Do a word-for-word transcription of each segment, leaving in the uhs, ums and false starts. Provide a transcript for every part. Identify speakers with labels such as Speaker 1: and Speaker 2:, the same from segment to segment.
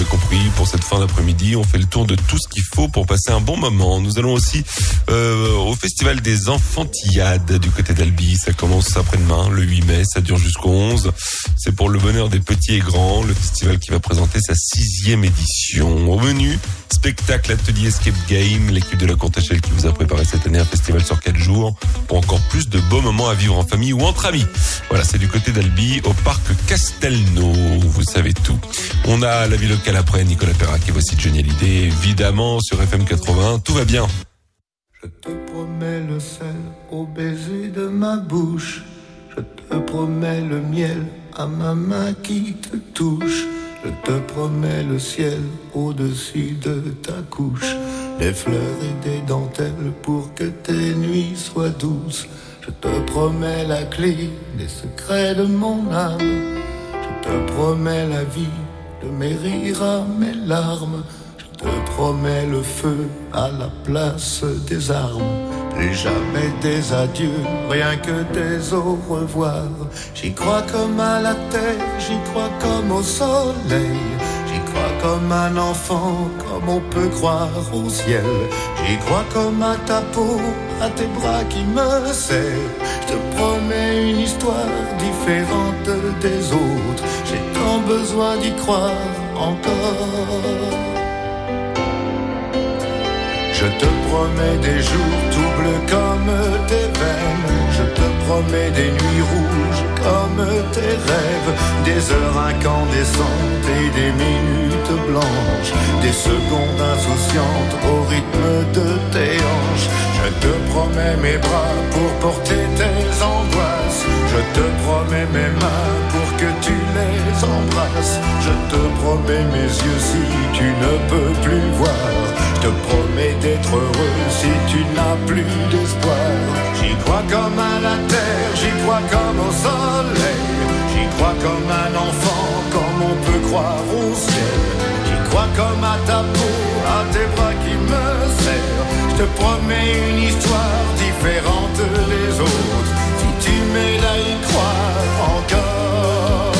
Speaker 1: compris, pour cette fin d'après-midi, on fait le tour de tout ce qu'il faut pour passer un bon moment. Nous allons aussi euh, au Festival des Enfantillades du côté d'Albi. Ça commence après-demain, le huit mai, ça dure jusqu'au onze. C'est pour le bonheur des petits et grands, le festival qui va présenter sa sixième édition. Au menu, spectacle, atelier, escape game, l'équipe de la Courte Échelle qui vous a préparé cette année un festival sur quatre jours pour encore plus de beaux moments à vivre en famille ou entre amis. Voilà, c'est du côté d'Albi, au parc Castelnau, vous savez tout. On a la vie locale après, Nicolas Perrac et voici Johnny Hallyday, évidemment sur F M quatre-vingts, tout va bien.
Speaker 2: Je te promets le sel au baiser de ma bouche, je te promets le miel à ma main qui te touche, je te promets le ciel au-dessus de ta couche, des fleurs et des dentelles pour que tes nuits soient douces. Je te promets la clé des secrets de mon âme, je te promets la vie de mes rires à mes larmes, je te promets le feu à la place des armes. Plus jamais des adieux, rien que des au revoir. J'y crois comme à la terre, j'y crois comme au soleil, j'y crois comme un enfant, comme on peut croire au ciel. J'y crois comme à ta peau, à tes bras qui me serrent. Je te promets une histoire différente des autres, j'ai tant besoin d'y croire encore. Je te promets des jours tout bleus comme tes veines, je te promets des nuits rouges comme tes rêves, des heures incandescentes et des minutes blanches, des secondes insouciantes au rythme de tes hanches. Je te promets mes bras pour porter tes angoisses, je te promets mes mains pour que tu les embrasses, je te promets mes yeux si tu ne peux plus voir, je te promets d'être heureux si tu n'as plus d'espoir. J'y crois comme à la terre, j'y crois comme au soleil, j'y crois comme un enfant, comme on peut croire au ciel. J'y crois comme à ta peau, à tes bras qui me serrent. Je te promets une histoire différente des autres, si tu m'aides à y croire encore.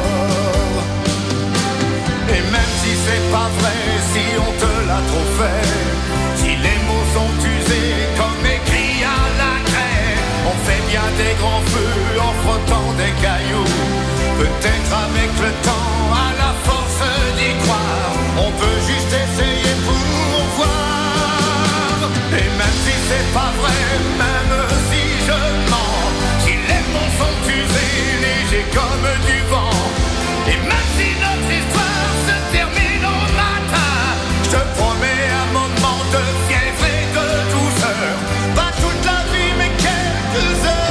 Speaker 2: Et même si c'est pas vrai, si on te l'a trop fait, si les mots sont usés comme écrits à la craie, on fait bien des grands feux en frottant des cailloux. Peut-être avec le temps, à la force d'y croire, on peut juste essayer pour voir. Et même si c'est pas vrai, même si je mens, si les mots sont usés, légers comme du vent, et même si notre histoire se termine au matin, je te promets un moment de fièvre et de douceur, pas toute la vie mais quelques heures.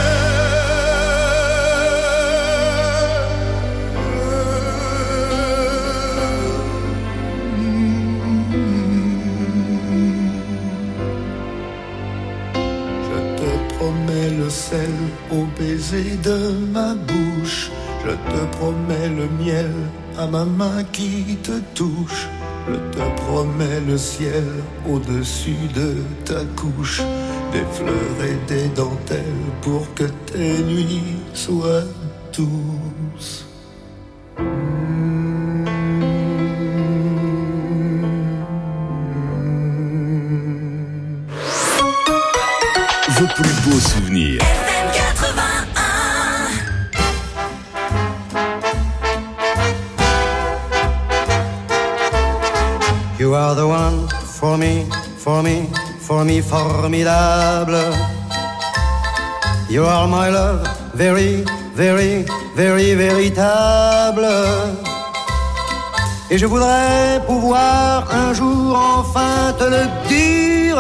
Speaker 2: Je te promets le sel au baiser de ma bouche, je te promets le miel à ma main qui te touche, je te promets le ciel au-dessus de ta couche, des fleurs et des dentelles pour que tes nuits soient douces.
Speaker 3: Vos plus beaux souvenirs.
Speaker 4: You are the one for me, for me, for me, formidable. You are my love, very, very, very, véritable. Et je voudrais pouvoir un jour enfin te le dire,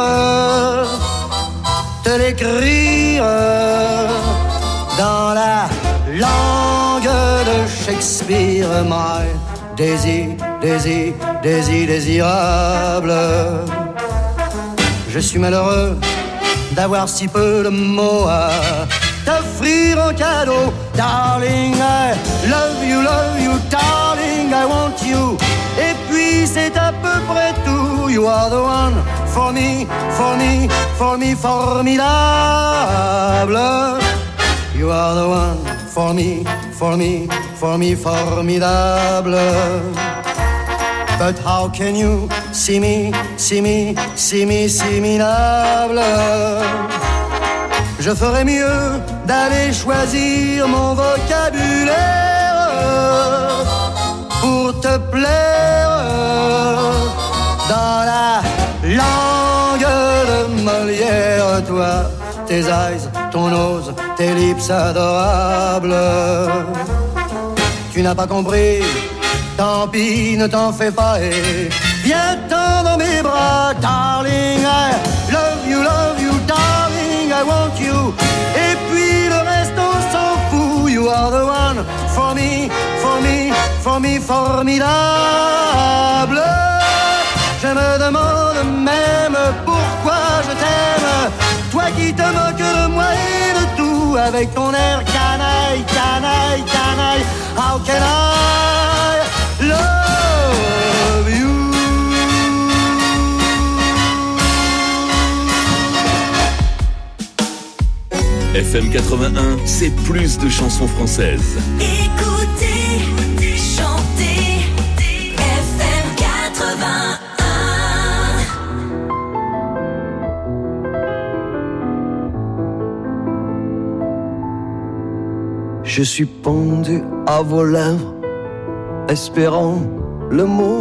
Speaker 4: te l'écrire dans la langue de Shakespeare. My Daisy, Daisy, Daisy, désirable. Je suis malheureux d'avoir si peu de mots à t'offrir en cadeau. Darling, I love you, love you, darling, I want you. Et puis c'est à peu près tout. You are the one for me, for me, for me, formidable. You are the one for me, for me, for me, formidable. But how can you see me, see me, see me, see minable? Je ferais mieux d'aller choisir mon vocabulaire pour te plaire dans la langue de Molière. Toi, tes eyes, ton nose, tes lips adorables. Tu n'as pas compris, tant pis, ne t'en fais pas et viens-t'en dans mes bras. Darling, I love you, love you, darling, I want you. Et puis le reste on s'en fout. You are the one for me, for me, for me, formidable. Je me demande même pourquoi je t'aime. Toi qui te moques de moi et de tout, avec ton air canaille, canaille, canaille. How can I love you?
Speaker 3: F M quatre-vingt-un, c'est plus de chansons françaises.
Speaker 5: Écoutez, chantez, F M quatre-vingt-un.
Speaker 6: Je suis pendu à vos lèvres, espérant le mot,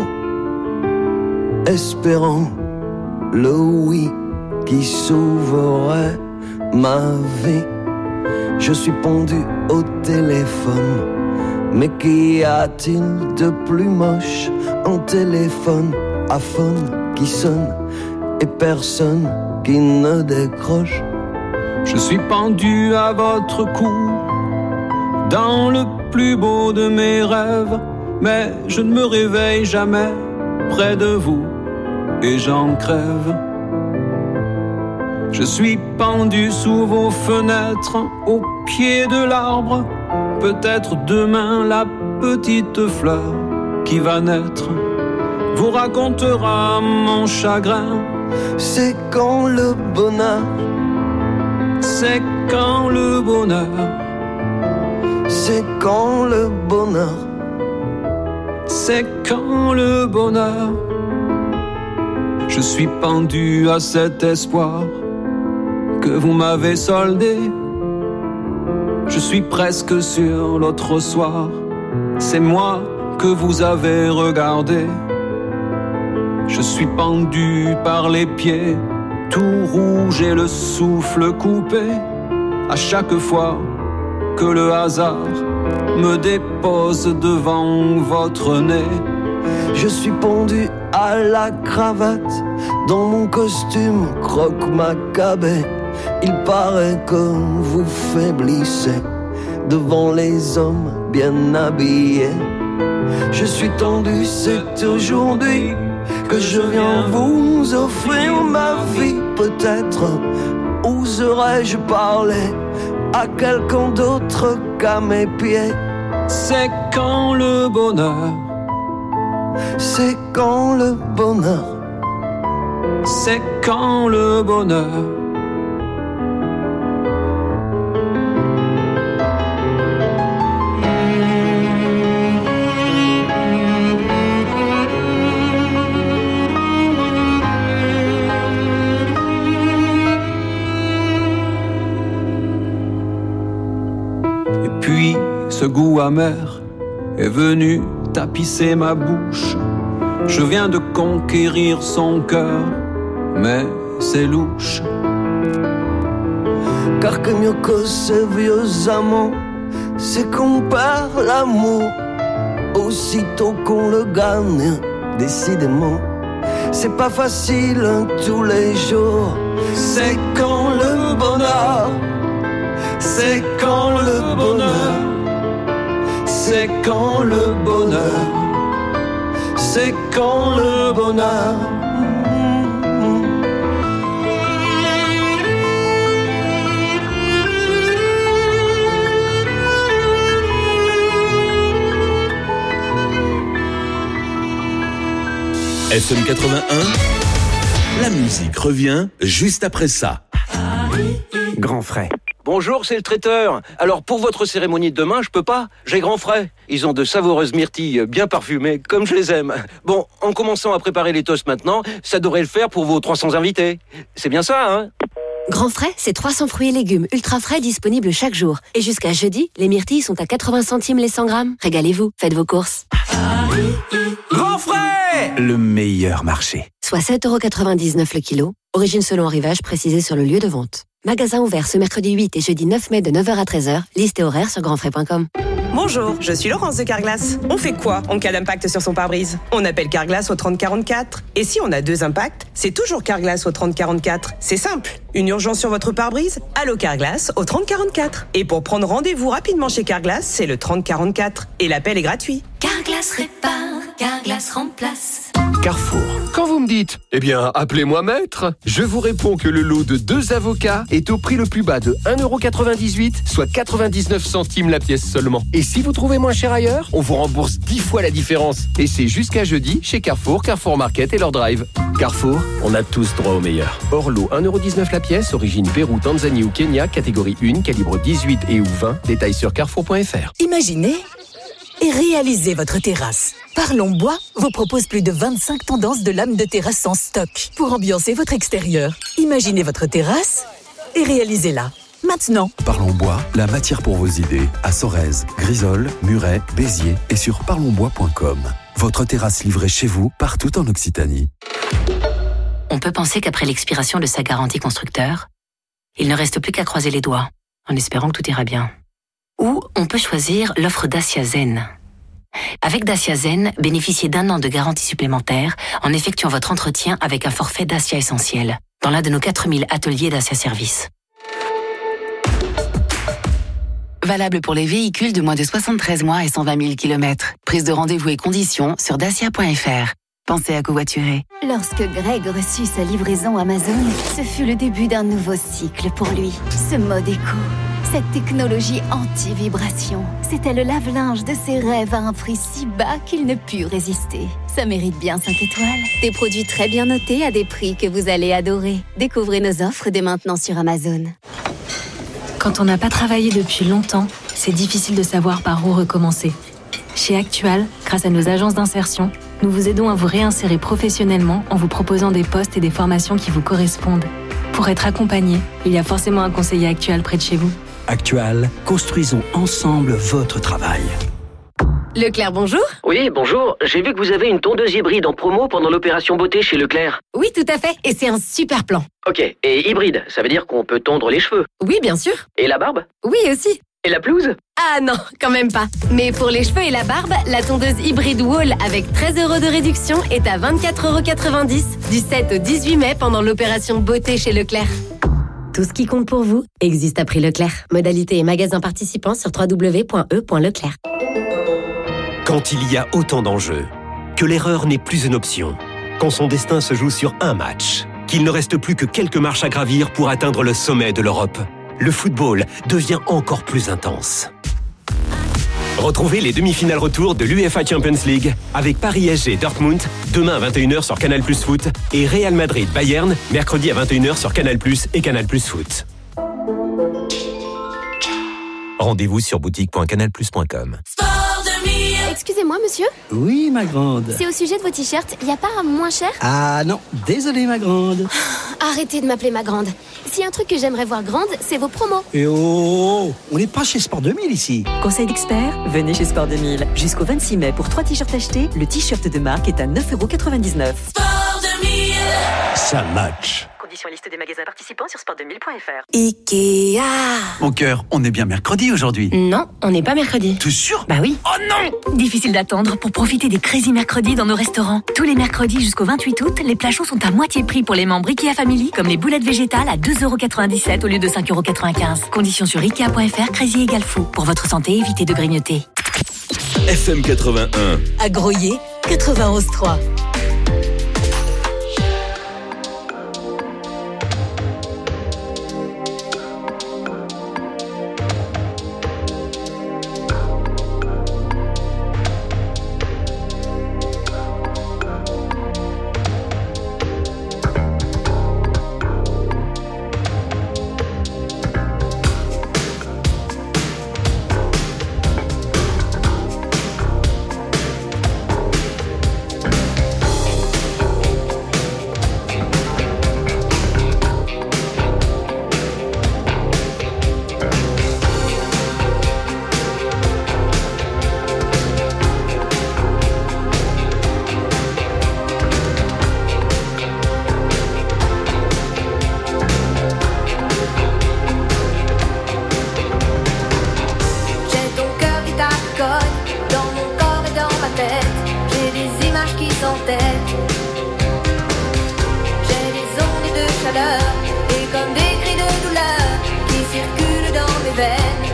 Speaker 6: espérant le oui qui sauverait ma vie. Je suis pendu au téléphone, mais qu'y a-t-il de plus moche? Un téléphone à phone qui sonne et personne qui ne décroche.
Speaker 7: Je suis pendu à votre cou, dans le plus beau de mes rêves, mais je ne me réveille jamais près de vous et j'en crève. Je suis pendu sous vos fenêtres, au pied de l'arbre, peut-être demain la petite fleur qui va naître vous racontera mon chagrin.
Speaker 6: C'est quand le bonheur,
Speaker 7: c'est quand le bonheur,
Speaker 6: c'est quand le bonheur,
Speaker 7: c'est quand le bonheur. Je suis pendu à cet espoir que vous m'avez soldé. Je suis presque sûr l'autre soir, c'est moi que vous avez regardé. Je suis pendu par les pieds, tout rouge et le souffle coupé, à chaque fois que le hasard me dépose devant votre nez.
Speaker 6: Je suis pendu à la cravate, dans mon costume croque-macabé. Il paraît que vous faiblissez devant les hommes bien habillés. Je suis tendu, c'est aujourd'hui que je viens vous offrir ma vie. Peut-être oserais-je parler à quelqu'un d'autre qu'à mes pieds.
Speaker 7: C'est quand le bonheur,
Speaker 6: c'est quand le bonheur,
Speaker 7: c'est quand le bonheur. Puis ce goût amer est venu tapisser ma bouche. Je viens de conquérir son cœur, mais c'est louche.
Speaker 6: Car que mieux que ces vieux amants, c'est qu'on perd l'amour aussitôt qu'on le gagne. Décidément, c'est pas facile hein, tous les jours. C'est quand le bonheur, c'est quand le bonheur, c'est quand le bonheur, c'est quand le bonheur.
Speaker 3: F M quatre-vingt-un, la musique revient juste après ça.
Speaker 8: Grand frais. Bonjour, c'est le traiteur. Alors, pour votre cérémonie de demain, je peux pas. J'ai grand frais. Ils ont de savoureuses myrtilles bien parfumées, comme je les aime. Bon, en commençant à préparer les toasts maintenant, ça devrait le faire pour vos trois cents invités. C'est bien ça, hein?
Speaker 9: Grand frais, c'est trois cents fruits et légumes ultra frais disponibles chaque jour. Et jusqu'à jeudi, les myrtilles sont à quatre-vingts centimes les cent grammes. Régalez-vous, faites vos courses.
Speaker 10: Grand frais, le meilleur marché.
Speaker 9: Soit sept euros quatre-vingt-dix-neuf le kilo. Origine selon arrivage précisée sur le lieu de vente. Magasin ouvert ce mercredi huit et jeudi neuf mai de neuf heures à treize heures. Liste et horaire sur grand frais point com.
Speaker 11: Bonjour, je suis Laurence de Carglass. On fait quoi en cas d'impact sur son pare-brise? On appelle Carglass au trente quarante-quatre. Et si on a deux impacts, c'est toujours Carglass au trente quarante-quatre. C'est simple. Une urgence sur votre pare-brise? Allô Carglass au trente quarante-quatre. Et pour prendre rendez-vous rapidement chez Carglass, c'est le trente quarante-quatre. Et l'appel est gratuit.
Speaker 5: Carglass répare, Carglass remplace.
Speaker 10: Carrefour. Quand vous me dites, eh bien, appelez-moi maître, je vous réponds que le lot de deux avocats est au prix le plus bas de un euro quatre-vingt-dix-huit, soit quatre-vingt-dix-neuf centimes la pièce seulement. Et si vous trouvez moins cher ailleurs, on vous rembourse dix fois la différence. Et c'est jusqu'à jeudi chez Carrefour, Carrefour Market et leur drive. Carrefour, on a tous droit au meilleur. Hors lot, un euro dix-neuf la pièce, origine Pérou, Tanzanie ou Kenya, catégorie un, calibre dix-huit et ou vingt. Détails sur carrefour point f r.
Speaker 12: Imaginez et réalisez votre terrasse. Parlons Bois vous propose plus de vingt-cinq tendances de lames de terrasse en stock pour ambiancer votre extérieur. Imaginez votre terrasse et réalisez-la. Maintenant.
Speaker 13: Parlons Bois, la matière pour vos idées, à Sorèze, Grisol, Muret, Béziers et sur parlons bois point com. Votre terrasse livrée chez vous, partout en Occitanie.
Speaker 14: On peut penser qu'après l'expiration de sa garantie constructeur, il ne reste plus qu'à croiser les doigts, en espérant que tout ira bien. Ou on peut choisir l'offre Dacia Zen. Avec Dacia Zen, bénéficiez d'un an de garantie supplémentaire en effectuant votre entretien avec un forfait Dacia Essentiel dans l'un de nos quatre mille ateliers Dacia Service.
Speaker 15: Valable pour les véhicules de moins de soixante-treize mois et cent vingt mille kilomètres. Prise de rendez-vous et conditions sur dacia point f r. Pensez à covoiturer.
Speaker 16: Lorsque Greg reçut sa livraison Amazon, ce fut le début d'un nouveau cycle pour lui. Ce mode éco, cette technologie anti-vibration, c'était le lave-linge de ses rêves à un prix si bas qu'il ne put résister. Ça mérite bien cinq étoiles. Des produits très bien notés à des prix que vous allez adorer. Découvrez nos offres dès maintenant sur Amazon.
Speaker 17: Quand on n'a pas travaillé depuis longtemps, c'est difficile de savoir par où recommencer. Chez Actual, grâce à nos agences d'insertion, nous vous aidons à vous réinsérer professionnellement en vous proposant des postes et des formations qui vous correspondent. Pour être accompagné, il y a forcément un conseiller Actual près de chez vous.
Speaker 18: Actual, construisons ensemble votre travail.
Speaker 9: Leclerc, bonjour.
Speaker 19: Oui, bonjour. J'ai vu que vous avez une tondeuse hybride en promo pendant l'opération beauté chez Leclerc.
Speaker 9: Oui, tout à fait. Et c'est un super plan.
Speaker 19: Ok. Et hybride, ça veut dire qu'on peut tondre les cheveux?
Speaker 9: Oui, bien sûr.
Speaker 19: Et la barbe?
Speaker 9: Oui, aussi.
Speaker 19: Et la pelouse?
Speaker 9: Ah non, quand même pas. Mais pour les cheveux et la barbe, la tondeuse hybride Wall avec treize euros de réduction est à vingt-quatre euros quatre-vingt-dix du sept au dix-huit mai pendant l'opération beauté chez Leclerc. Tout ce qui compte pour vous existe à prix Leclerc. Modalité et magasin participants sur w w w point e point leclerc.
Speaker 20: Quand il y a autant d'enjeux, que l'erreur n'est plus une option, quand son destin se joue sur un match, qu'il ne reste plus que quelques marches à gravir pour atteindre le sommet de l'Europe, le football devient encore plus intense. Retrouvez les demi-finales retour de l'UEFA Champions League avec Paris S G Dortmund demain à vingt et une heures sur Canal plus Foot et Real Madrid Bayern mercredi à vingt et une heures sur Canal plus et Canal plus Foot. Rendez-vous sur boutique point canal plus point com.
Speaker 21: Excusez-moi, monsieur?
Speaker 22: Oui, ma grande.
Speaker 21: C'est au sujet de vos t-shirts, il n'y a pas un moins cher?
Speaker 22: Ah non, désolé, ma grande.
Speaker 21: Arrêtez de m'appeler ma grande. S'il y a un truc que j'aimerais voir grande, c'est vos promos.
Speaker 22: Et oh, on n'est pas chez Sport deux mille ici.
Speaker 23: Conseil d'expert, venez chez Sport deux mille. Jusqu'au vingt-six mai, pour trois t-shirts achetés, le t-shirt de marque est à neuf euros quatre-vingt-dix-neuf.
Speaker 21: Sport deux mille.
Speaker 22: Ça match.
Speaker 23: Conditions liste des magasins participants sur sport deux mille point f r.
Speaker 9: Ikea.
Speaker 22: Mon cœur, on est bien mercredi aujourd'hui.
Speaker 9: Non, on n'est pas mercredi.
Speaker 22: T'es sûr?
Speaker 9: Bah oui.
Speaker 22: Oh non!
Speaker 17: Difficile d'attendre pour profiter des Crazy Mercredis dans nos restaurants. Tous les mercredis jusqu'au vingt-huit août, les plats chauds sont à moitié prix pour les membres Ikea Family, comme les boulettes végétales à deux euros quatre-vingt-dix-sept au lieu de cinq euros quatre-vingt-quinze. Conditions sur ikea point f r. Crazy égale fou. Pour votre santé, évitez de grignoter.
Speaker 3: F M quatre-vingt-un.
Speaker 12: À Groyer, quatre-vingt-onze trois.
Speaker 1: sans tête. J'ai des ondes de chaleur et comme des cris de douleur qui circulent dans mes veines.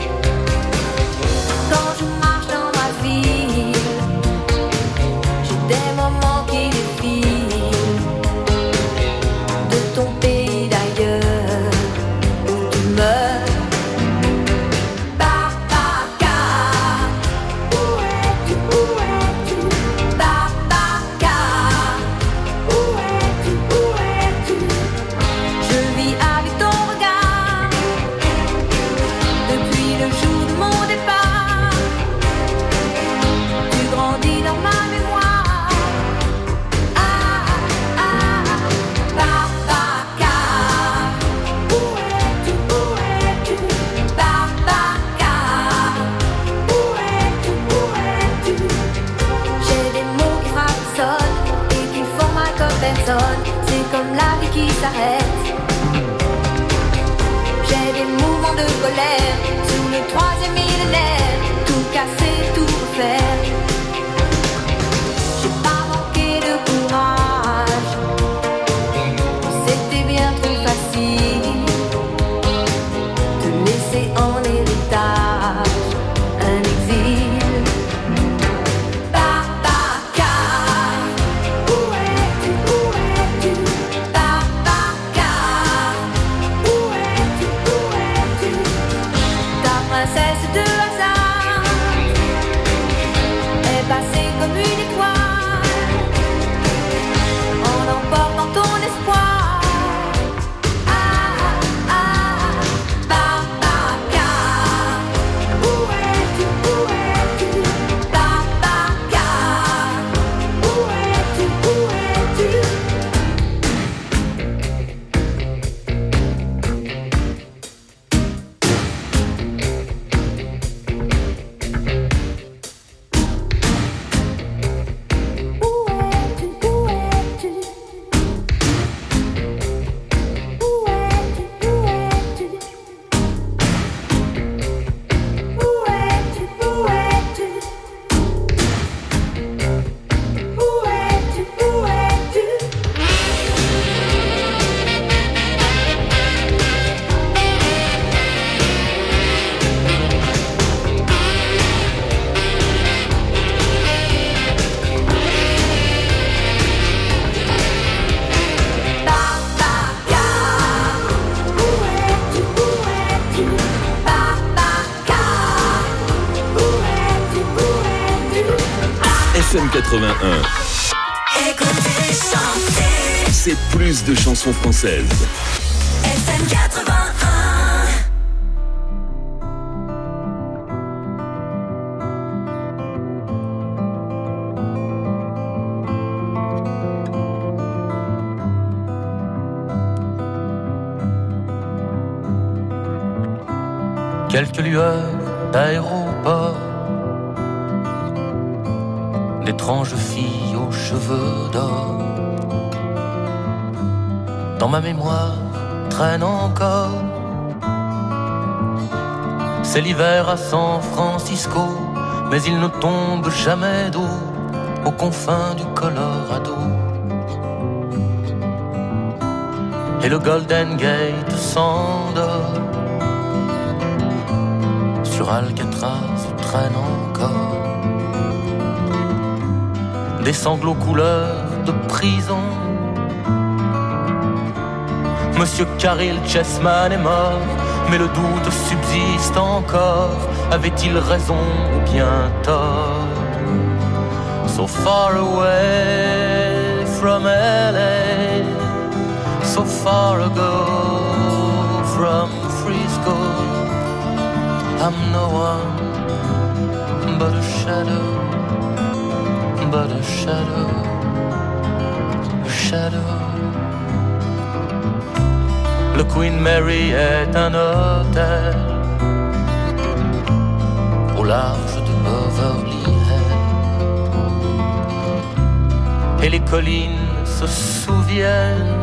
Speaker 1: Quand je marche dans ma ville, j'ai des moments qui défilent de ton pays d'ailleurs où tu meurs. C'est comme la vie qui s'arrête. J'ai des mouvements de colère sous le troisième millénaire. Tout casser, tout refaire. J'ai pas manqué de courage. C'était bien trop facile de laisser en héritage un exil.
Speaker 3: F M quatre-vingt-un.
Speaker 5: Écoutez, chanter.
Speaker 3: C'est plus de chansons françaises.
Speaker 5: F M quatre-vingt-un.
Speaker 2: Quelques lueurs d'aéroport, d'étranges filles aux cheveux d'or. Dans ma mémoire traîne encore. C'est l'hiver à San Francisco, mais il ne tombe jamais d'eau aux confins du Colorado. Et le Golden Gate s'endort. Sur Alcatraz traîne encore des sanglots couleur de prison. Monsieur Caril Chessman est mort, mais le doute subsiste encore. Avait-il raison ou bien tort? So far away from L A, so far ago from Frisco. I'm no one but a shadow, but a shadow, a shadow. Le Queen Mary est un hôtel au large de Beverly Hills. Et les collines se souviennent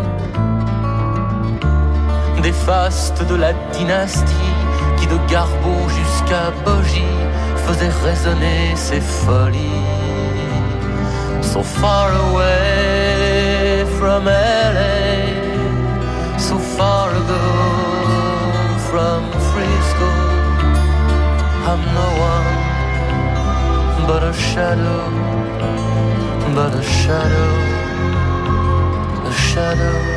Speaker 2: des fastes de la dynastie qui de Garbo jusqu'à Bogie faisait résonner ses folies. So So far away from L A, so far ago from Frisco. I'm no one but a shadow, but a shadow, a shadow.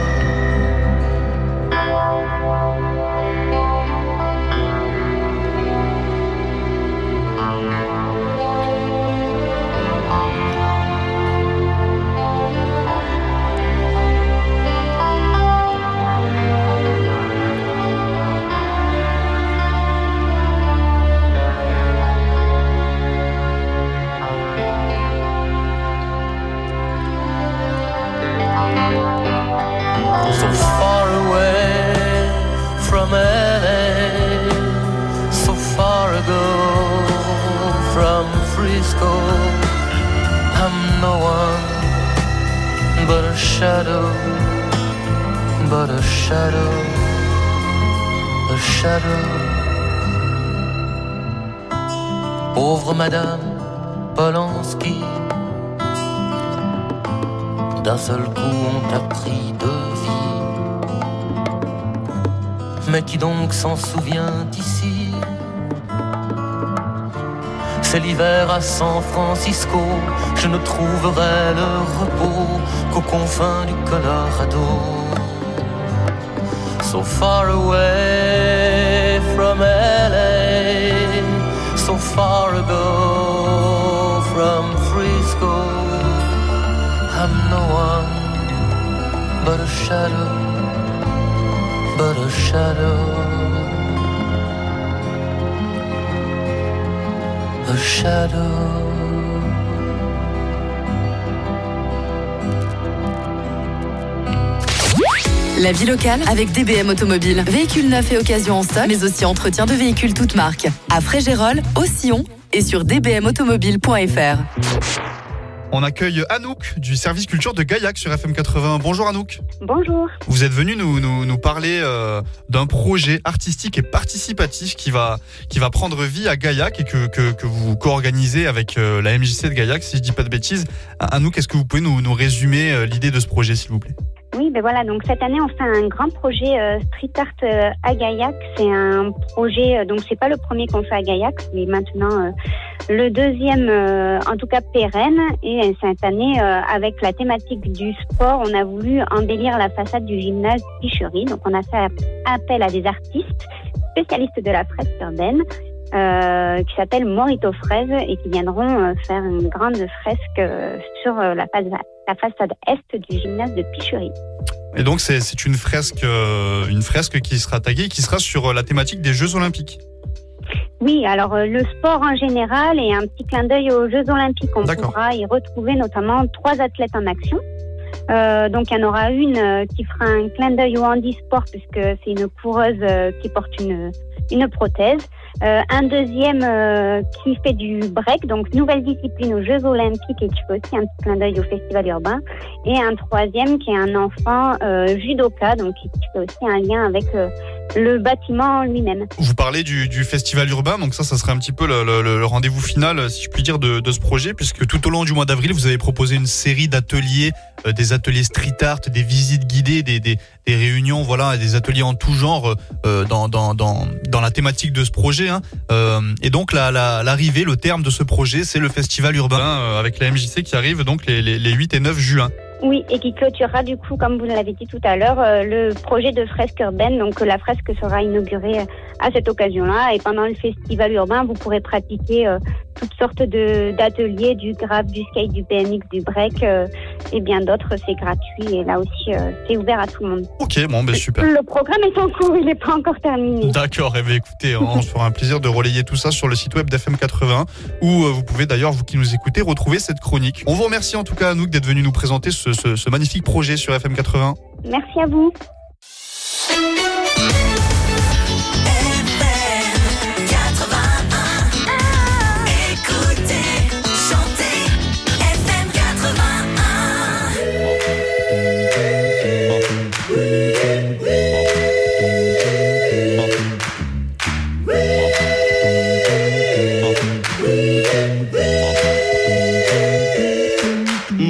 Speaker 2: I'm no one but a shadow, but a shadow, a shadow. Pauvre Madame Polanski, d'un seul coup on t'a pris de vie. Mais qui donc s'en souvient ici? C'est l'hiver à San Francisco, je ne trouverai le repos qu'aux confins du Colorado. So far away from L A, so far ago from Frisco. I'm no one but a shadow, but a shadow. A shadow.
Speaker 4: La vie locale avec D B M Automobile. Véhicules neufs et occasions en stock, mais aussi entretien de véhicules toutes marques. À Frégérolles, au Sillon et sur d b m automobile point f r.
Speaker 6: On accueille Anouk du service culture de Gaillac sur F M quatre-vingts. Bonjour Anouk.
Speaker 7: Bonjour.
Speaker 6: Vous êtes venu nous, nous, nous parler euh, d'un projet artistique et participatif qui va, qui va prendre vie à Gaillac et que, que, que vous co-organisez avec euh, la M J C de Gaillac, si je dis pas de bêtises. Anouk, est-ce que vous pouvez nous, nous résumer euh, l'idée de ce projet, s'il vous plaît ?
Speaker 7: Oui, ben voilà, donc cette année on fait un grand projet euh, street art euh, à Gaillac. C'est un projet, euh, donc c'est pas le premier qu'on fait à Gaillac, c'est maintenant euh, le deuxième, euh, en tout cas pérenne. Et cette année, euh, avec la thématique du sport, on a voulu embellir la façade du gymnase Picherie. Donc on a fait appel à des artistes spécialistes de la fresque urbaine euh, qui s'appellent Morito Fraise et qui viendront euh, faire une grande fresque euh, sur euh, la façade. la façade est du gymnase de Picherie.
Speaker 6: Et donc c'est, c'est une fresque, euh, une fresque qui sera taguée, qui sera sur la thématique des Jeux Olympiques.
Speaker 7: Oui, alors euh, le sport en général et un petit clin d'œil aux Jeux Olympiques. On D'accord. pourra y retrouver notamment trois athlètes en action. Euh, donc il y en aura une euh, qui fera un clin d'œil au handisport puisque c'est une coureuse euh, qui porte une, une prothèse. Euh, un deuxième euh, qui fait du break, donc nouvelle discipline aux Jeux Olympiques et qui fait aussi un petit clin d'œil au Festival Urbain. Et un troisième qui est un enfant euh, judoka, donc qui, qui fait aussi un lien avec euh, le bâtiment lui-même.
Speaker 6: Vous parlez du, du Festival Urbain, donc ça, ça serait un petit peu le, le, le rendez-vous final, si je puis dire, de, de ce projet, puisque tout au long du mois d'avril, vous avez proposé une série d'ateliers, euh, des ateliers street art, des visites guidées, des, des, des réunions, voilà, des ateliers en tout genre euh, dans, dans, dans, dans la thématique de ce projet. Hein. Euh, et donc la, la, l'arrivée, le terme de ce projet, c'est le Festival Urbain euh, avec la M J C qui arrive donc les, les, les huit et neuf juin.
Speaker 7: Oui, et qui clôturera du coup, comme vous l'avez dit tout à l'heure, euh, le projet de fresque urbaine. Donc la fresque sera inaugurée à cette occasion-là. Et pendant le festival urbain, vous pourrez pratiquer euh, toutes sortes de, d'ateliers, du graph, du skate, du B M X, du break euh, et bien d'autres. C'est gratuit et là aussi, euh, c'est ouvert à tout le monde.
Speaker 6: Ok, bon, ben super.
Speaker 7: Le programme est en cours, il n'est pas encore terminé.
Speaker 6: D'accord, et bien écoutez, on se fera un plaisir de relayer tout ça sur le site web d'F M quatre-vingts où euh, vous pouvez d'ailleurs, vous qui nous écoutez, retrouver cette chronique. On vous remercie en tout cas, Anouk, d'être venu nous présenter ce Ce, ce magnifique projet sur F M quatre-vingts.
Speaker 7: Merci à vous.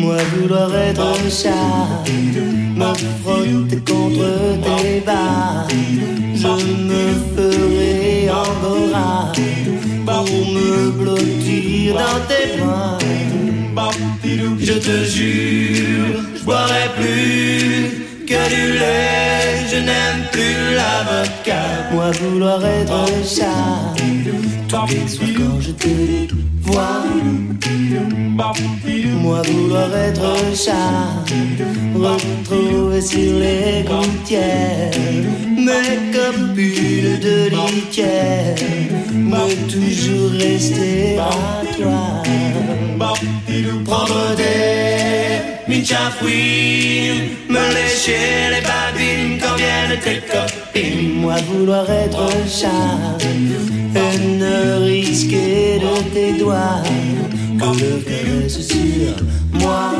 Speaker 8: Moi vouloir être chat, me frotter contre tes bas, je me ferai angora pour me blottir dans tes bras. Je te jure, je boirai plus que du lait, je n'aime plus la vodka. Moi vouloir être chat, tous les soirs quand je te vois. Moi vouloir être chat, retrouver sur les gouttières mes copines de litière, mais toujours rester à toi. Prendre des minchafouines, me lécher les babines quand viennent tes copines. Moi vouloir être chat et ne risquer de tes doigts que le caresse sur moi.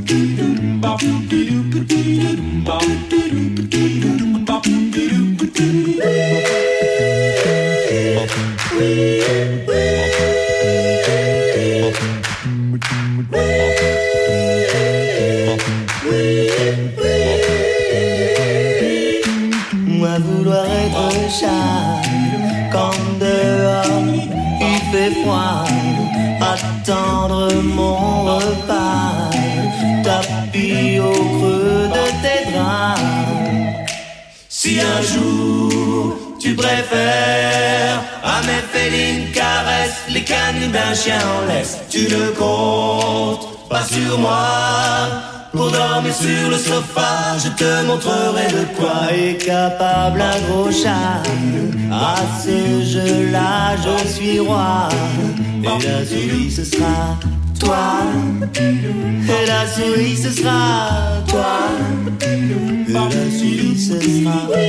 Speaker 8: Moi vouloir être chat quand dehors il fait froid, attendre mon repas, tapis au creux de tes draps. Si un jour tu préfères à mes félines caresses les canines d'un chien en laisse, tu ne comptes pas sur moi pour dormir sur le sofa. Je te montrerai de quoi est capable un gros chat. À ce jeu-là je suis roi, et la souris ce sera toi. Et la souris ce sera toi. Et la souris ce sera toi.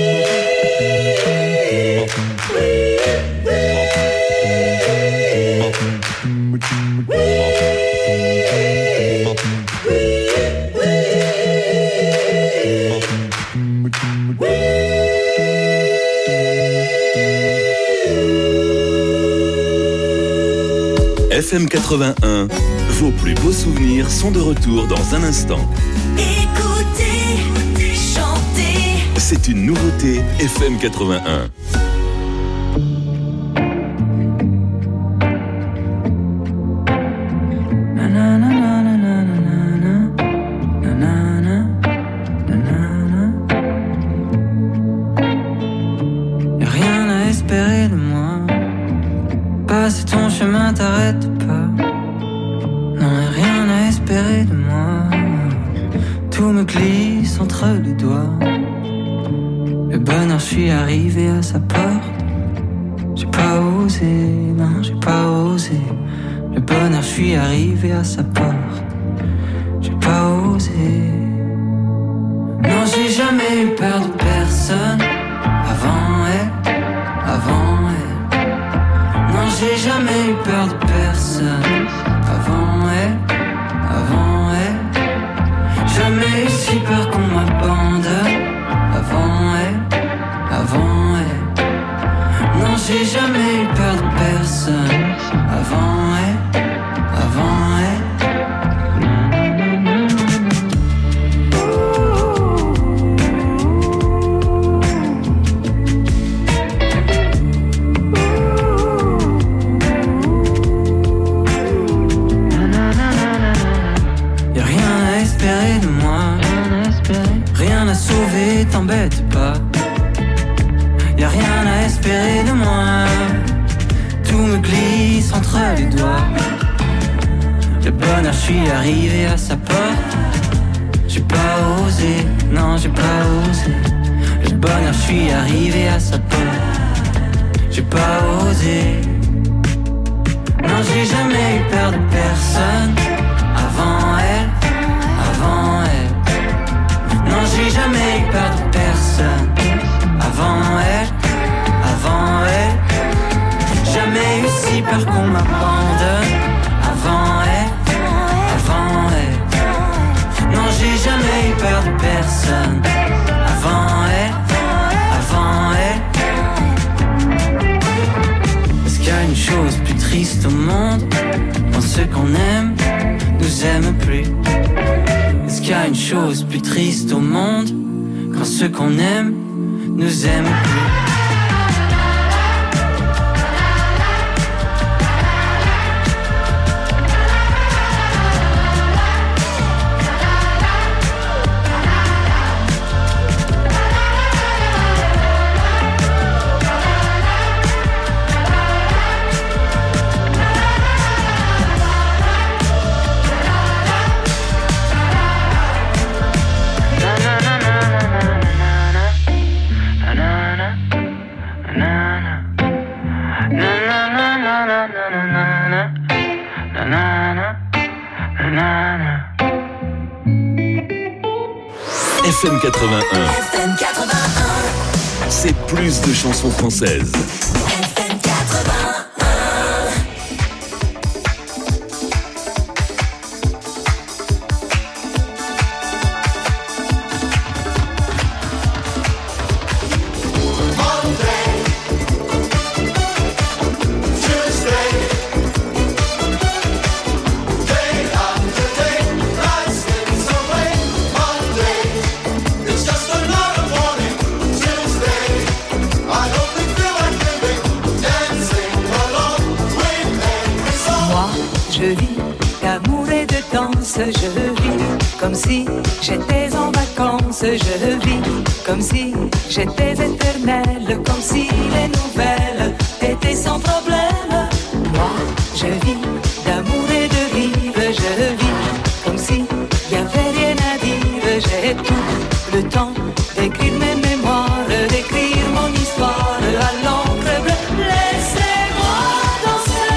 Speaker 3: F M quatre-vingt-un, vos plus beaux souvenirs sont de retour dans un instant.
Speaker 5: Écoutez, chantez.
Speaker 3: C'est une nouveauté F M quatre-vingt-un.
Speaker 10: Rien à espérer de moi. Passer ton chemin, t'arrête pas. Non, y'a rien à espérer de moi. Tout me glisse entre les doigts. Le bonheur, je suis arrivé à sa porte. J'ai pas osé, non, j'ai pas osé. Le bonheur, je suis arrivé à sa porte. J'ai pas osé. Non, j'ai jamais eu peur de personne. Avant elle, avant elle. Non, j'ai jamais eu peur de personne. Avant elle, avant elle. Jamais eu si peur qu'on m'abandonne. Avant elle, avant elle. Non, j'ai jamais eu peur de personne. Avant elle, avant elle. T'embête pas, y'a rien à espérer de moi. Tout me glisse entre les doigts. Le bonheur, je suis arrivé à sa porte. J'ai pas osé, non j'ai pas osé. Le bonheur, je suis arrivé à sa porte. J'ai pas osé. Non, j'ai jamais eu peur de personne. Avant elle, avant elle. Non, j'ai jamais eu peur de personne. Avant elle, avant elle. Jamais eu si peur qu'on m'abandonne. Avant elle, avant elle. Non, j'ai jamais eu peur de personne. Avant elle, avant elle. Est-ce qu'il y a une chose plus triste au monde? Dans ceux qu'on aime, qu'il y a une chose plus triste au monde, quand ceux qu'on aime nous aiment plus.
Speaker 3: F M quatre-vingt-un.
Speaker 5: F M quatre-vingt-un.
Speaker 3: C'est plus de chansons françaises.
Speaker 5: F M quatre-vingt-un.
Speaker 11: Je vis d'amour et de danse, je vis comme si j'étais en vacances, je vis comme si j'étais éternelle, comme si les nouvelles étaient sans problème. Moi, je vis d'amour et de rire, je vis comme si y avait rien à dire. J'ai tout le temps d'écrire mes mémoires, d'écrire mon histoire à l'encre bleue. Laissez-moi danser.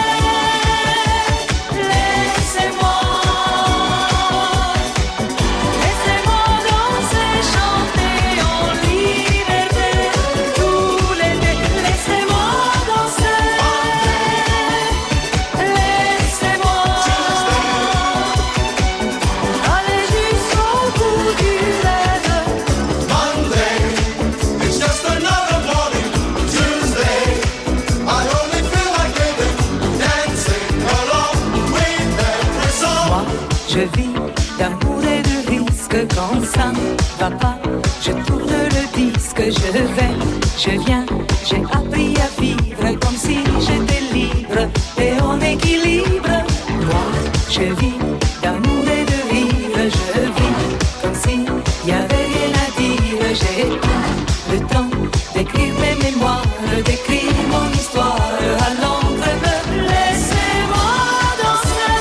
Speaker 11: Je vis d'amour et de risque, quand ça ne va pas, je tourne le disque, je vais, je viens, j'ai appris à vivre comme si j'étais libre et en équilibre. Moi, je vis d'amour et de rire, je vis comme si y avait rien à dire. J'ai tout le temps d'écrire mes mémoires, d'écrire mon histoire à l'encre bleue. Laissez-moi danser.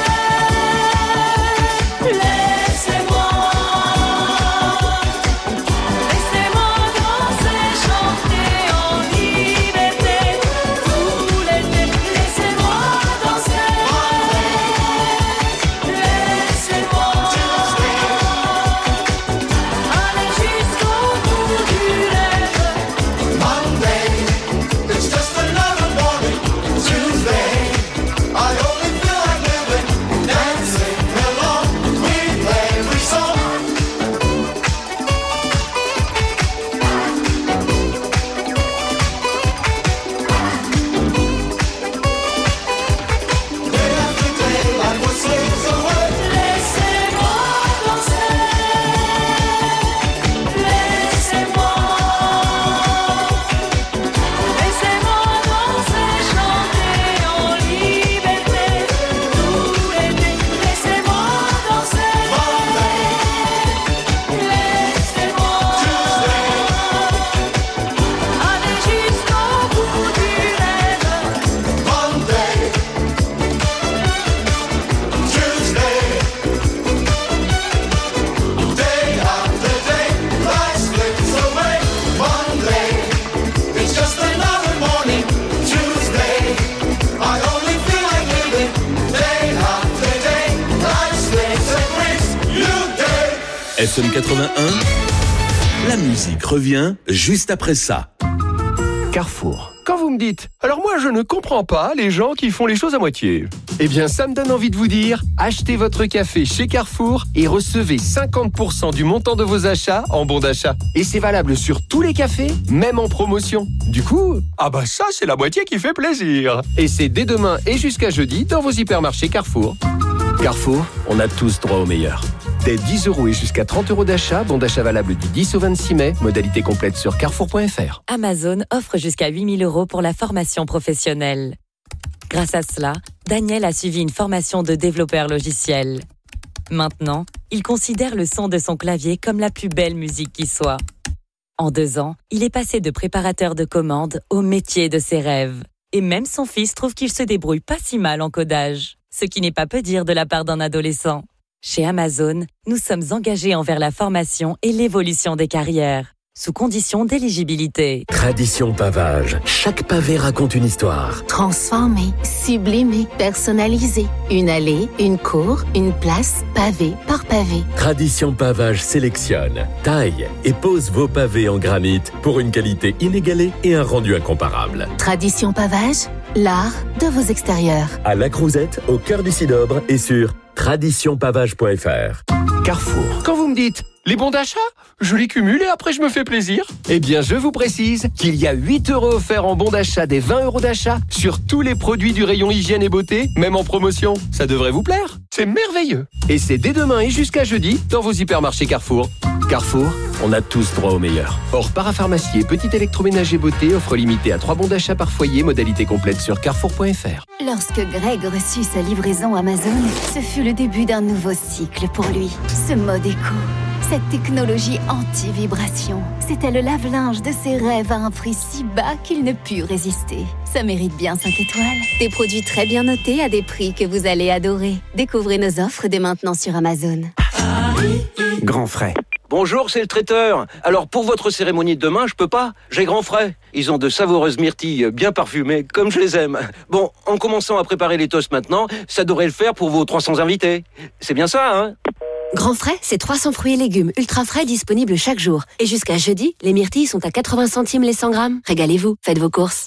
Speaker 11: Laissez-moi, laissez-moi danser, chanter en liberté tout l'été. Laissez-moi danser, laissez-moi aller jusqu'au bout du rêve.
Speaker 5: Monday, it's just another morning. Tuesday, I only feel like living, dancing along with every song. Day after day, life was slips away.
Speaker 11: Laissez-moi danser, laissez-moi, laissez-moi danser, chanter en liberté tout l'été. Laissez-moi danser, laissez-moi aller jusqu'au bout du rêve.
Speaker 5: Monday, Tuesday, day after day, life slips away. Monday, it's just another morning. Tuesday, I only feel like living. Day after day, life slips away. You day.
Speaker 3: F M quatre-vingt-un, la musique revient juste après ça.
Speaker 13: Carrefour. Quand vous me dites « Alors moi je ne comprends pas les gens qui font les choses à moitié », eh bien ça me donne envie de vous dire « Achetez votre café chez Carrefour et recevez cinquante pour cent du montant de vos achats en bon d'achat. Et c'est valable sur tous les cafés, même en promotion. Du coup, ah bah ça c'est la moitié qui fait plaisir. Et c'est dès demain et jusqu'à jeudi dans vos hypermarchés Carrefour. Carrefour, on a tous droit au meilleur. Dès dix euros et jusqu'à trente euros d'achat, bon d'achat valable du dix au vingt-six mai, modalité complète sur carrefour point f r.
Speaker 23: Amazon offre jusqu'à huit mille euros pour la formation professionnelle. Grâce à cela, Daniel a suivi une formation de développeur logiciel. Maintenant, il considère le son de son clavier comme la plus belle musique qui soit. En deux ans, il est passé de préparateur de commandes au métier de ses rêves. Et même son fils trouve qu'il se débrouille pas si mal en codage. Ce qui n'est pas peu dire de la part d'un adolescent. Chez Amazon, nous sommes engagés envers la formation et l'évolution des carrières, sous condition d'éligibilité.
Speaker 14: Tradition Pavage. Chaque pavé raconte une histoire.
Speaker 15: Transformé, sublimé, personnalisé. Une allée, une cour, une place, pavé par pavé.
Speaker 14: Tradition Pavage sélectionne, taille et pose vos pavés en granit pour une qualité inégalée et un rendu incomparable.
Speaker 15: Tradition Pavage, l'art de vos extérieurs.
Speaker 14: À La Crouzette, au cœur du Sidobre et sur tradition pavage point f r.
Speaker 13: Carrefour. Quand vous me dites les bons d'achat, je les cumule et après je me fais plaisir. Eh bien, je vous précise qu'il y a huit euros offerts en bons d'achat des vingt euros d'achat sur tous les produits du rayon hygiène et beauté, même en promotion. Ça devrait vous plaire. C'est merveilleux. Et c'est dès demain et jusqu'à jeudi dans vos hypermarchés Carrefour. Carrefour, on a tous droit au meilleur. Or, parapharmacie et petit électroménager beauté offre limitée à trois bons d'achat par foyer, modalité complète sur carrefour point f r.
Speaker 15: Lorsque Greg reçut sa livraison Amazon, ce fut le début d'un nouveau cycle pour lui. Ce mode éco, cette technologie anti-vibration, c'était le lave-linge de ses rêves à un prix si bas qu'il ne put résister. Ça mérite bien cinq étoiles. Des produits très bien notés à des prix que vous allez adorer. Découvrez nos offres dès maintenant sur Amazon.
Speaker 20: Grand frais. Bonjour, c'est le traiteur. Alors, pour votre cérémonie de demain, je peux pas. J'ai grand frais. Ils ont de savoureuses myrtilles bien parfumées, comme je les aime. Bon, en commençant à préparer les toasts maintenant, ça devrait le faire pour vos trois cents invités. C'est bien ça, hein?
Speaker 9: Grand frais, c'est trois cents fruits et légumes ultra frais disponibles chaque jour. Et jusqu'à jeudi, les myrtilles sont à quatre-vingts centimes les cent grammes. Régalez-vous, faites vos courses.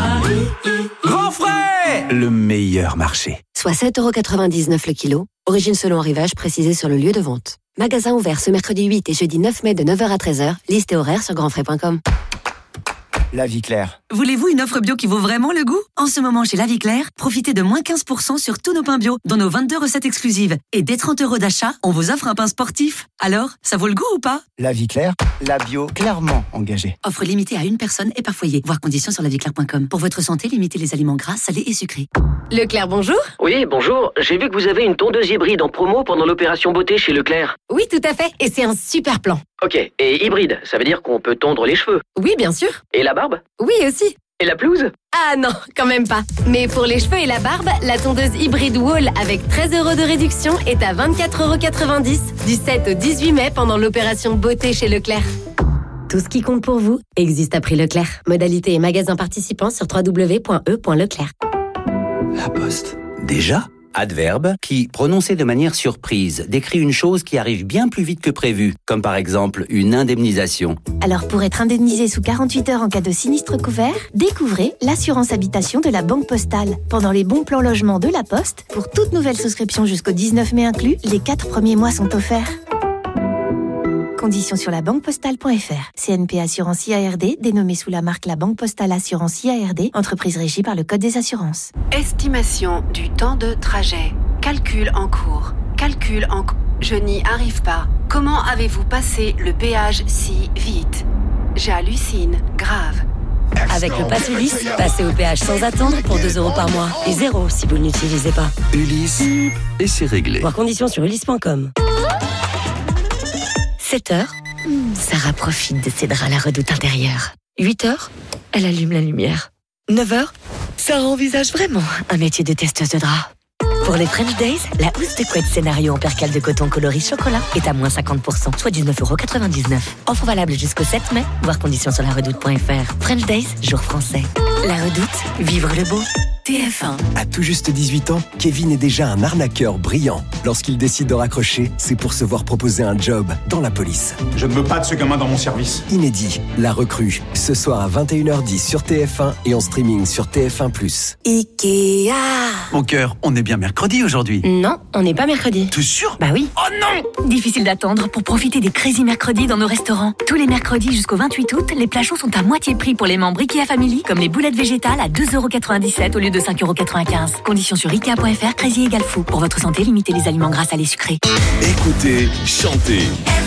Speaker 22: Grand frais! Le meilleur marché.
Speaker 9: Soit sept euros quatre-vingt-dix-neuf le kilo. Origine selon arrivage précisée sur le lieu de vente. Magasin ouvert ce mercredi huit et jeudi neuf mai de neuf heures à treize heures. Liste et horaire sur grand frais point com.
Speaker 22: La vie claire.
Speaker 16: Voulez-vous une offre bio qui vaut vraiment le goût? En ce moment, chez La Vie Claire, profitez de moins quinze pour cent sur tous nos pains bio, dont nos vingt-deux recettes exclusives. Et dès trente euros d'achat, on vous offre un pain sportif. Alors, ça vaut le goût ou pas?
Speaker 22: La vie claire, la bio clairement engagée.
Speaker 16: Offre limitée à une personne et par foyer. Voir conditions sur la vie claire point com. Pour votre santé, limitez les aliments gras, salés et sucrés.
Speaker 9: Leclerc, bonjour.
Speaker 19: Oui, bonjour. J'ai vu que vous avez une tondeuse hybride en promo pendant l'opération beauté chez Leclerc.
Speaker 9: Oui, tout à fait. Et c'est un super plan.
Speaker 19: Ok, et hybride, ça veut dire qu'on peut tondre les cheveux.
Speaker 9: Oui, bien sûr.
Speaker 19: Et la barbe?
Speaker 9: Oui, aussi.
Speaker 19: Et la pelouse?
Speaker 9: Ah non, quand même pas. Mais pour les cheveux et la barbe, la tondeuse hybride Wall avec treize euros de réduction est à vingt-quatre euros quatre-vingt-dix du sept au dix-huit mai pendant l'opération beauté chez Leclerc. Tout ce qui compte pour vous existe à prix Leclerc. Modalité et magasin participants sur w w w point e point leclerc.
Speaker 22: La Poste. Déjà? Adverbe qui, prononcé de manière surprise, décrit une chose qui arrive bien plus vite que prévu, comme par exemple une indemnisation.
Speaker 15: Alors pour être indemnisé sous quarante-huit heures en cas de sinistre couvert, découvrez l'assurance habitation de la Banque Postale. Pendant les bons plans logement de la Poste, pour toute nouvelle souscription jusqu'au dix-neuf mai inclus, les quatre premiers mois sont offerts. Conditions sur la banque postale point f r. C N P Assurance I A R D, dénommée sous la marque La Banque Postale Assurance I A R D, entreprise régie par le Code des assurances.
Speaker 24: Estimation du temps de trajet. Calcul en cours. Calcul en cours. Je n'y arrive pas. Comment avez-vous passé le péage si vite? J'hallucine. Grave.
Speaker 23: Avec le Pass Ulysse, passez au péage sans attendre pour deux euros par mois. Et zéro si vous ne l'utilisez pas.
Speaker 22: Ulysse, et c'est réglé.
Speaker 23: Voir conditions sur ulysse point com. sept heures, Sarah profite de ses draps à la redoute intérieure. huit heures, elle allume la lumière. neuf heures, Sarah envisage vraiment un métier de testeuse de draps. Pour les French Days, la housse de couette scénario en percale de coton coloris chocolat est à moins cinquante pour cent, soit dix-neuf euros quatre-vingt-dix-neuf. Offre valable jusqu'au sept mai, voir conditions sur la redoute point f r. French Days, jour français. La redoute, vivre le beau. T F un.
Speaker 25: À tout juste dix-huit ans, Kevin est déjà un arnaqueur brillant. Lorsqu'il décide de raccrocher, c'est pour se voir proposer un job dans la police.
Speaker 26: Je ne veux pas de ce gamin dans mon service.
Speaker 25: Inédit, La Recrue, ce soir à vingt et une heures dix sur T F un et en streaming sur T F un plus.
Speaker 23: Ikea.
Speaker 22: Mon cœur, on est bien mercredi aujourd'hui.
Speaker 23: Non, on n'est pas mercredi.
Speaker 22: T'es sûr?
Speaker 23: Bah oui.
Speaker 22: Oh non!
Speaker 23: Difficile d'attendre pour profiter des Crazy Mercredis dans nos restaurants. Tous les mercredis jusqu'au vingt-huit août, les plats chauds sont à moitié prix pour les membres Ikea Family, comme les boulettes
Speaker 1: raclette végétale à deux euros quatre-vingt-dix-sept au lieu de cinq euros quatre-vingt-quinze. Conditions sur ikea point fr, Crazy égale fou. Pour votre santé, limitez les aliments gras, salés, sucrés.
Speaker 3: Écoutez, chantez.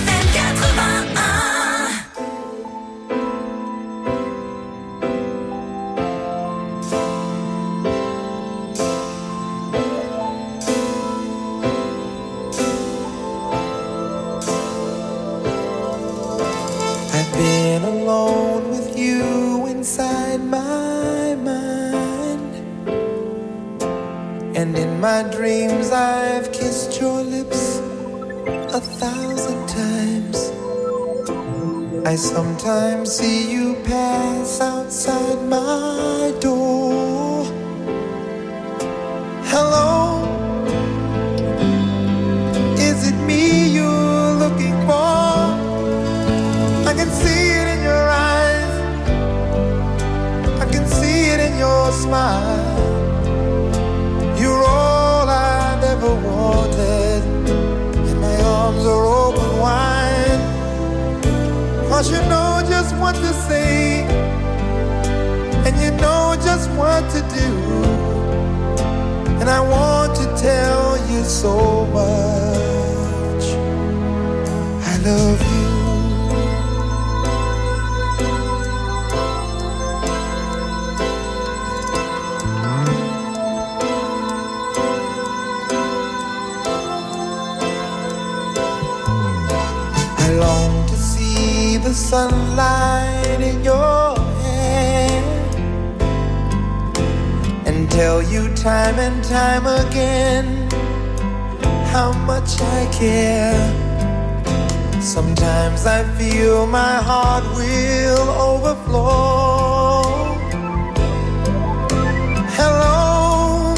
Speaker 5: I've been alone with you inside my mind, and in my dreams I've kissed your lips a thousand times. I sometimes see you pass outside my door. Hello, is it me you're looking for? I can see it in your eyes, I can see it in your smile. You're all I've ever wanted, and my arms are open wide. Cause you know just what to say, and you know just what to do. And I want to tell you so much, I love you. I long to see the sunlight in your hair and tell you time and time again how much I care. Sometimes I feel my heart will overflow. Hello,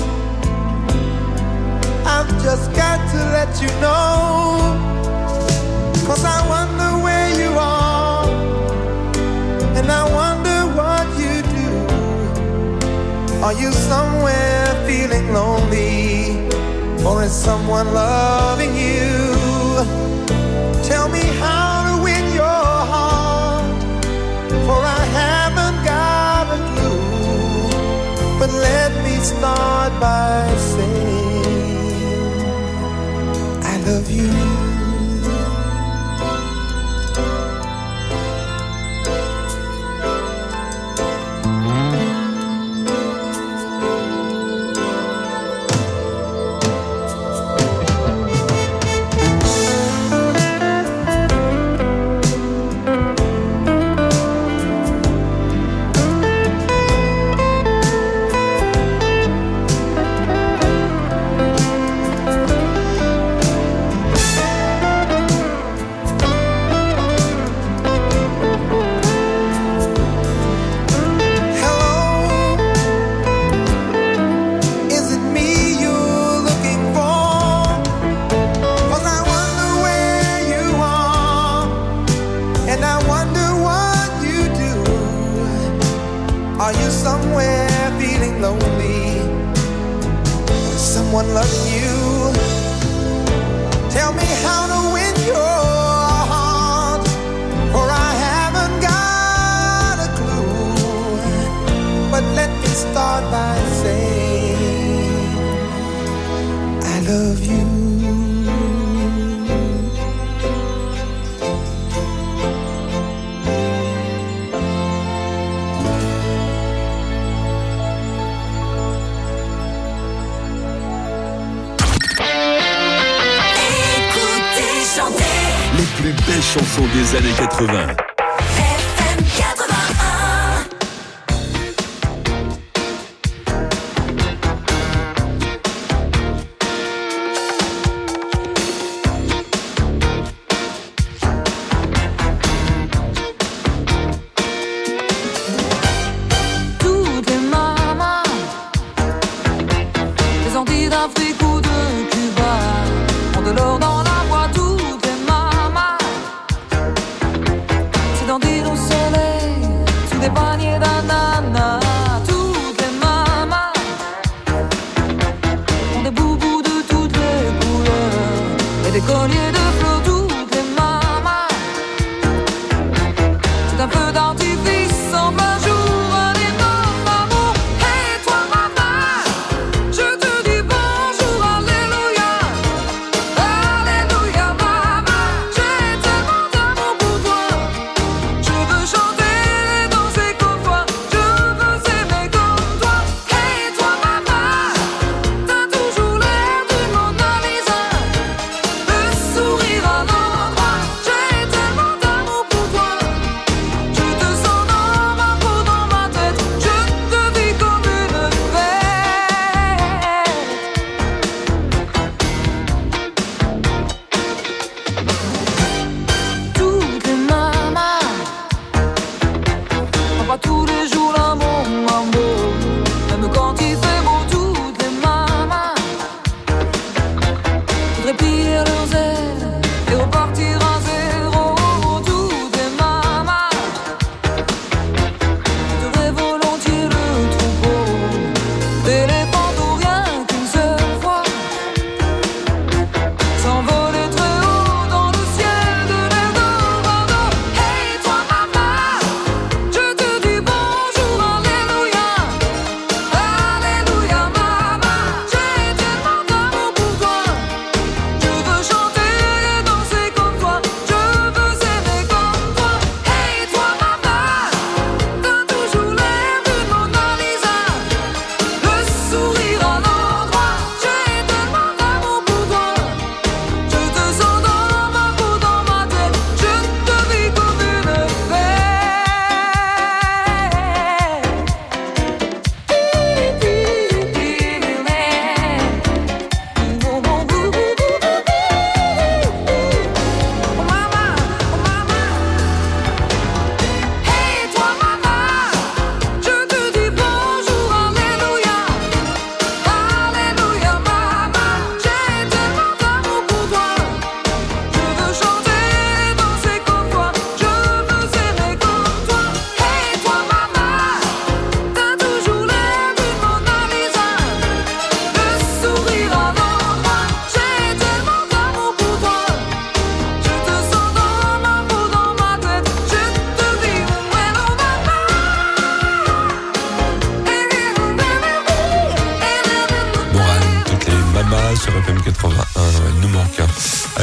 Speaker 5: I've just got to let you know, 'cause I wonder where you are, and I wonder what you do. Are you somewhere feeling lonely, or is someone loving you? Tell me how to win your heart, for I haven't got a clue. But let me start by saying I love you. Someone loving you. Tell me how to win your heart, for I haven't got a clue. But let me start by saying I love you.
Speaker 3: Les plus belles chansons des années quatre-vingts.
Speaker 11: Toutes les mamas, descendues d'Afrique ou de Cuba, ont de l'or dans la voix. Toutes les mamas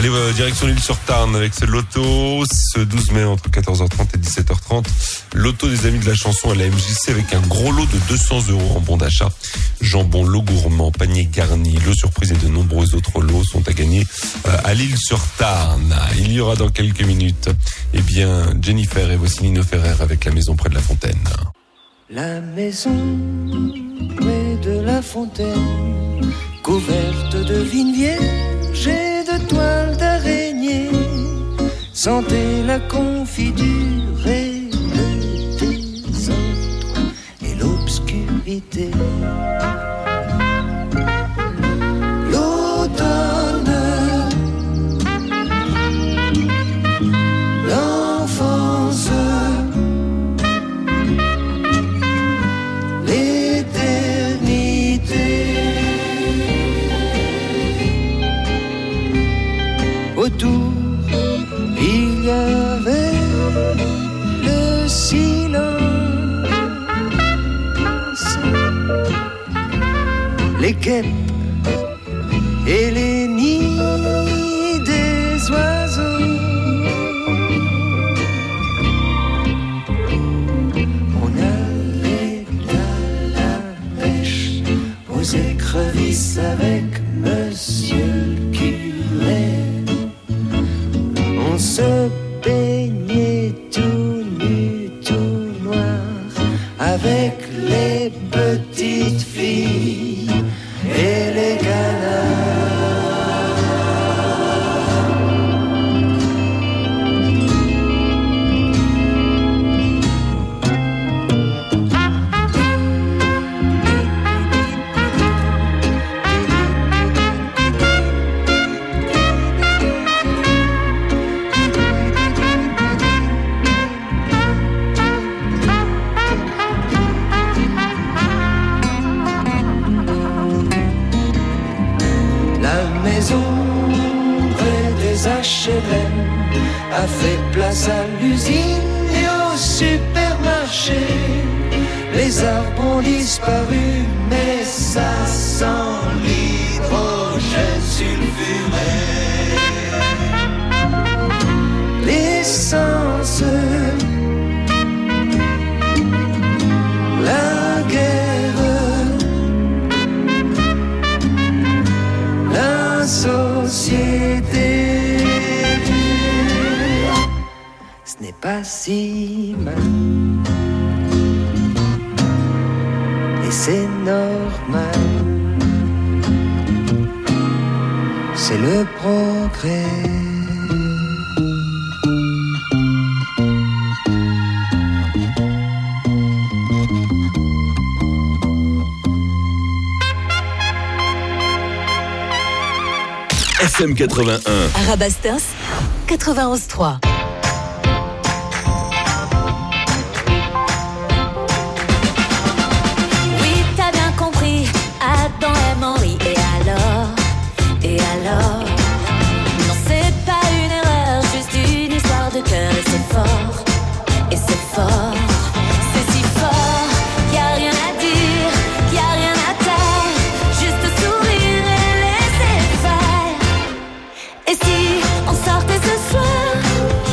Speaker 2: Allez, euh, direction l'Île-sur-Tarn avec ce loto, ce douze mai entre quatorze heures trente et dix-sept heures trente. Loto des amis de la chanson à la M J C avec un gros lot de deux cents euros en bon d'achat. Jambon, lot gourmand, panier garni, lot surprise et de nombreux autres lots sont à gagner euh, à l'Île-sur-Tarn. Il y aura dans quelques minutes, eh bien, Jennifer et voici Nino Ferrer avec La maison près de la fontaine.
Speaker 8: La maison près de la fontaine, couverte de vignes vierges et de toiles d'araignée, sentez la confiture et le désordre et l'obscurité. L'automne, l'enfance, autour, il y avait le silence, les guêpes et les nids des oiseaux. On allait à la pêche aux écrevisses avec monsieur le curé. On se baignait tout nu, tout noir, avec les petites filles et les H et M a fait place à l'usine et au supermarché. Les arbres ont disparu, mais ça sent l'hydrogène sulfuré. L'essence, la guerre, la société. Ce n'est pas si mal, et c'est normal, c'est le progrès.
Speaker 3: F M quatre-vingt-un.
Speaker 1: Arabastos quatre-vingt-onze trois.
Speaker 4: Adam aime Henri, et alors, et alors, non c'est pas une erreur, juste une histoire de cœur. Et c'est fort, et c'est fort, c'est si fort, qu'il y a rien à dire, qu'il y a rien à taire, juste sourire et laisser faire. Et si on sortait ce soir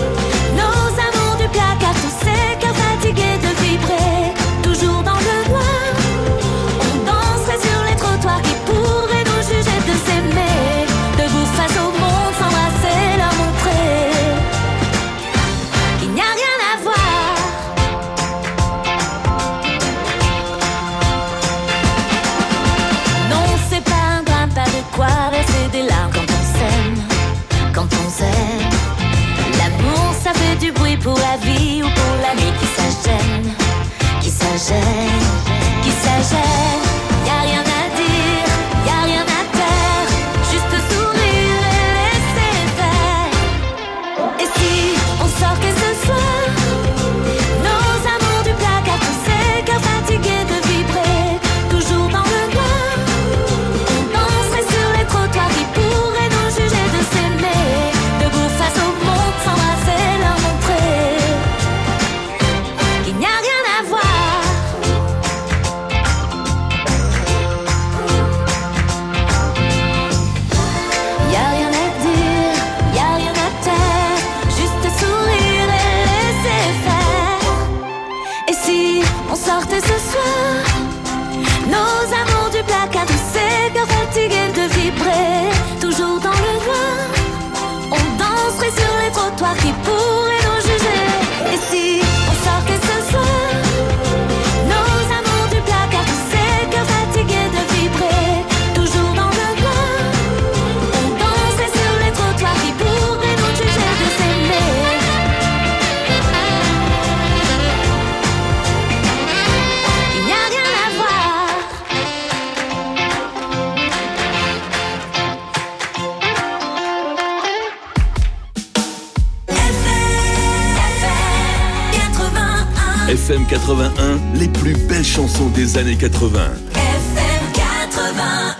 Speaker 3: F M quatre-vingt-un, les plus belles chansons des années quatre-vingts.
Speaker 5: F M quatre-vingt-un.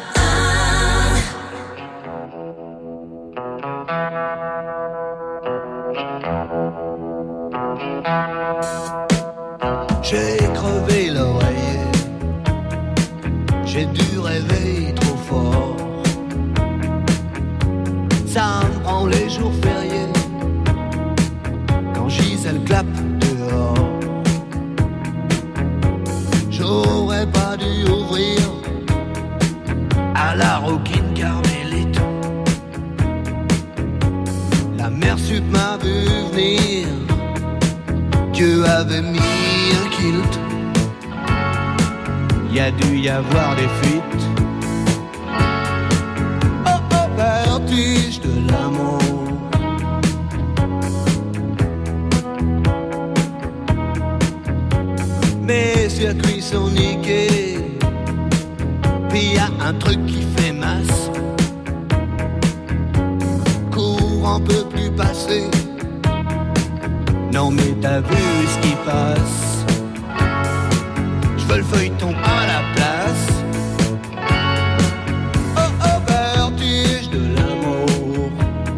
Speaker 8: J'ai crevé l'oreiller, j'ai dû rêver trop fort. Ça me prend les jours fériés, quand Gisèle clappe dehors. J'aurais pas dû ouvrir à la roquine carmélite. La mère sup m'a vu venir, Dieu avait mis un kilt. Y a dû y avoir des fuites. Oh oh, vertige de l'amour. Mes circuits sont niqués, puis y a un truc qui fait masse. Courant peut plus passer. Non mais t'as vu ce qui passe. J'veux le feuilleton à la place. Oh oh, vertige de l'amour.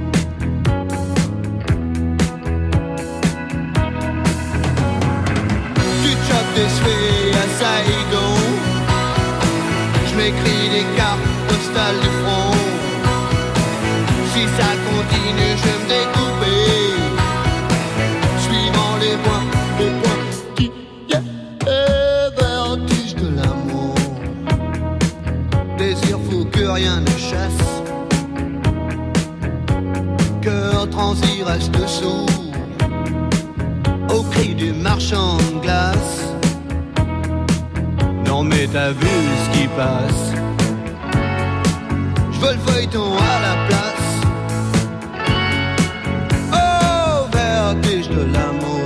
Speaker 8: Tu te chopes des cheveux à Saigon. J'm'écris des cartes postales du front. Si ça continue, je vais me découper. Suivant les points, les points qui y a vertige de l'amour. Désir fou que rien ne chasse. Cœur transi reste sourd au cri du marchand de glace. Non mais t'as vu ce qui passe. J'veux le feuilleton à la place. Oh, vertige de l'amour.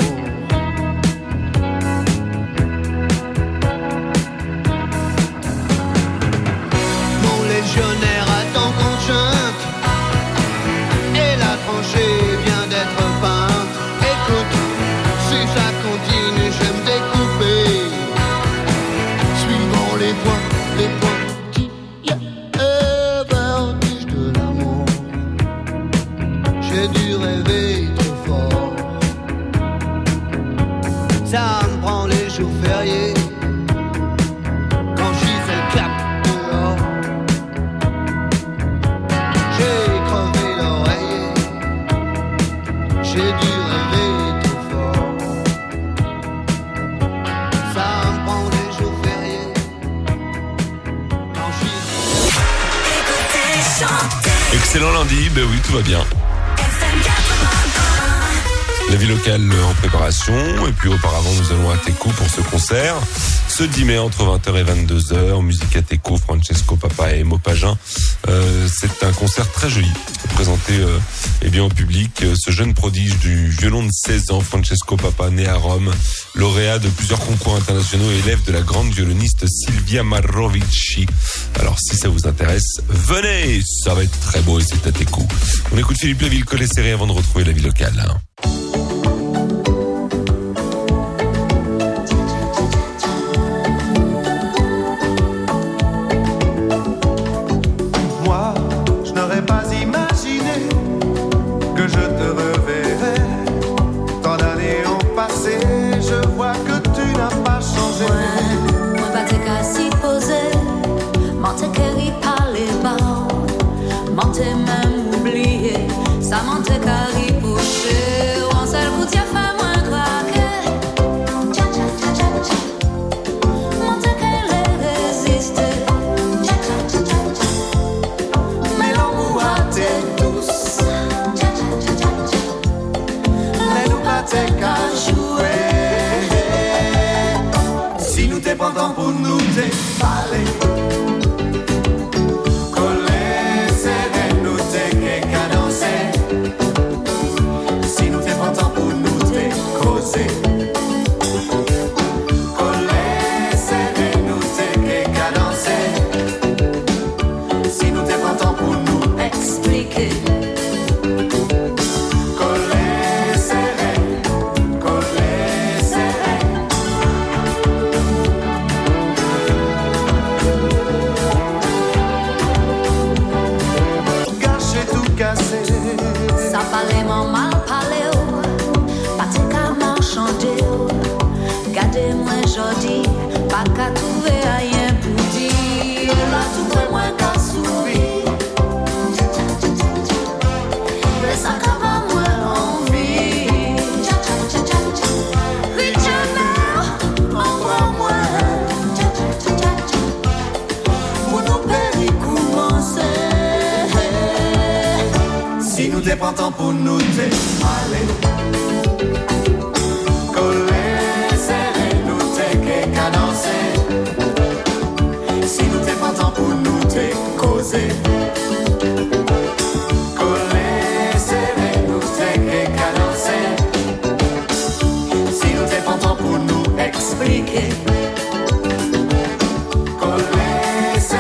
Speaker 8: Mon légionnaire attend qu'on chante et la tranchée vient d'être peinte. Écoute, si ça continue, je vais me découper. Suivant les points, les points qui y a vertige de l'amour. J'ai dû rêver trop fort. Ça me prend les jours fériés, quand Gisèle clappe dehors. J'ai crevé l'oreiller, j'ai dû rêver trop fort. Ça me prend les jours fériés, quand Gisèle...
Speaker 5: Écoutez, chantez.
Speaker 2: Excellent lundi, ben oui, tout va bien. La vie locale en préparation, et puis auparavant nous allons à Teco pour ce concert. Ce dix mai entre vingt heures et vingt-deux heures, musique à Teco, Francesco Papa et Mo Pagin. Euh, c'est un concert très joli, présenté euh, eh bien, au public. Ce jeune prodige du violon de seize ans, Francesco Papa, né à Rome, lauréat de plusieurs concours internationaux et élève de la grande violoniste Silvia Marovici. Alors si ça vous intéresse, venez, ça va être très beau et c'est à Teco. On écoute Philippe Laville, Collet Serré avant de retrouver la vie locale.
Speaker 5: Moi, je n'aurais pas imaginé que je te reverrais. Tant d'années ont passé, je vois que tu n'as pas changé.
Speaker 4: Ouais, moi pas t'es qu'à s'y poser, m'en t'es qu'à y parler bas, m'en t'es même oublié, ça m'en t'es qu'à y pousser. En seul coup t'y a fait moins craquer. Tcha tcha tcha tcha tcha, m'en t'es qu'à les résister. Tcha tcha tcha tcha tcha, mais l'amour a t'es douce. Tcha tcha tcha tcha tcha, mais nous pas t'es qu'à jouer.
Speaker 5: Si nous t'es pas temps pour nous t'es parler. Coller, serrer, nous t'es qu'à danser. Si nous t'es pas temps pour nous t'es causer. Coller, serrer, nous t'es qu'à danser. Si nous t'es pas temps pour nous expliquer. Coller, serrer, coller, serrer. t'es pas temps pour nous t'es aller. Coller, serrer, nous t'es qu'à cadencer. Si nous t'es pas temps pour nous t'es causer.